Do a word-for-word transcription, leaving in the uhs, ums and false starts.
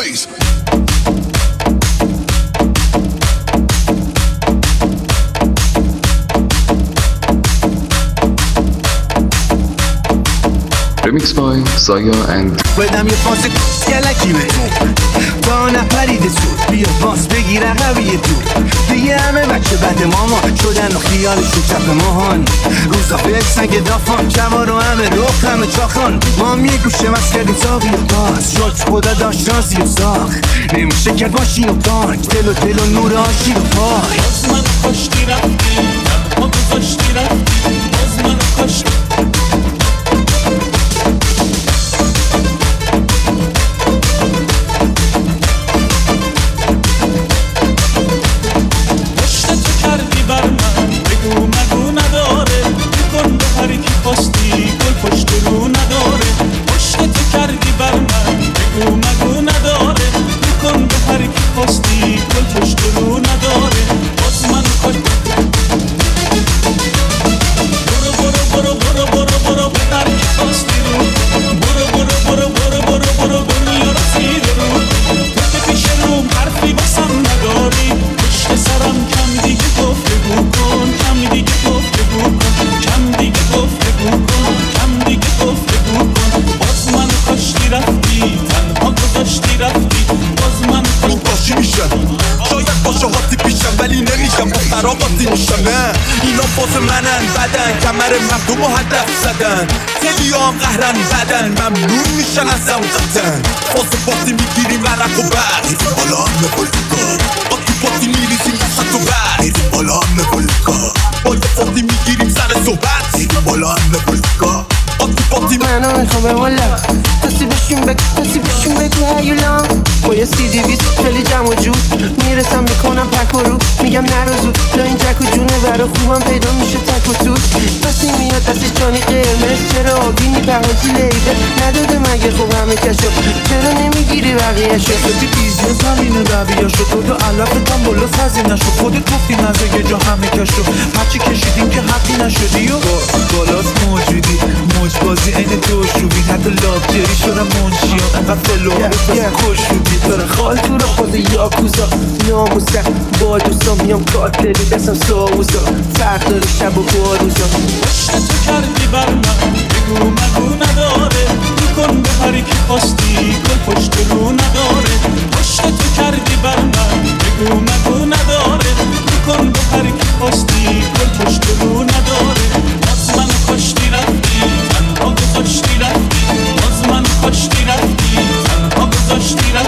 bass. Remix by Zaya and بدم یه پاس گلکی به تو با نپرید سود بیا باس بگیر عقبی تو دیگه همه بچه بد ماما شدن و خیالشون چپ ماهان روزا فکر سنگ دافان جوار و همه رخ همه چاخان ما هم یه گوشه مست کردیم ساقی و باز شد خدا داشت رازی و ساخ نمیشه کرد ماشین و تانک دل و دل و نور آشی و پای باز من کاشتی رفتی تنها گذاشتی رفتی باز من کاشتی اینا فاز منن بدن کمر مردم و هدف زدن خیلی هم قهرن بدن ممنون میشن از هم قطن فاز پاتی میگیریم ورق و بر میریم بالا همه بلکار با تو پاتی میریزیم وسط و بر میریم بالا همه بلکار با یه پاتی میگیریم سر صحبت میریم بالا همه بلکار با تو پاتی منو میخوام به والا کسی بشون بگو کسی بشون بگو هیولان با یه سی دی بیست خیلی جمع و جور میرسم میکنم پک و رو میگم نرو زود لا این جک و جونه برا خوبم پیدا میشه تک و توت بسی میاد دستش جانی قرمز چرا آبی میپهانتی لیبه نداده مگه خوب همه کشو چرا نمیگیری بقیه شو بسی بیزنس همینه رویه شد تو تو علفتم بالا سزی نشد خودت گفتی نزه یه جا همه کشو هرچی کشیدیم که حقی نشدی و بالاست موجودی موجبازی این تو شوبی حتی لاکچری شدم منشیان انقدر فلوه کش شدی داره خال تو رو خود یاکوزا ناموسه با دوستان میام کاتلی دستم ساوزا فرق داره شب و باروزا عشق تو کردی بر من بگو مگو نداره میکن به هری که خواستی گل پشت رو نداره عشق تو کردی بر من بگو مگو نداره میکن به هری که خواستی گل پشت رو نداره باز من کاشتی رفتی تنها گذاشتی رفتی باز من کاشتی رفتی تنها گذاشتی رفتی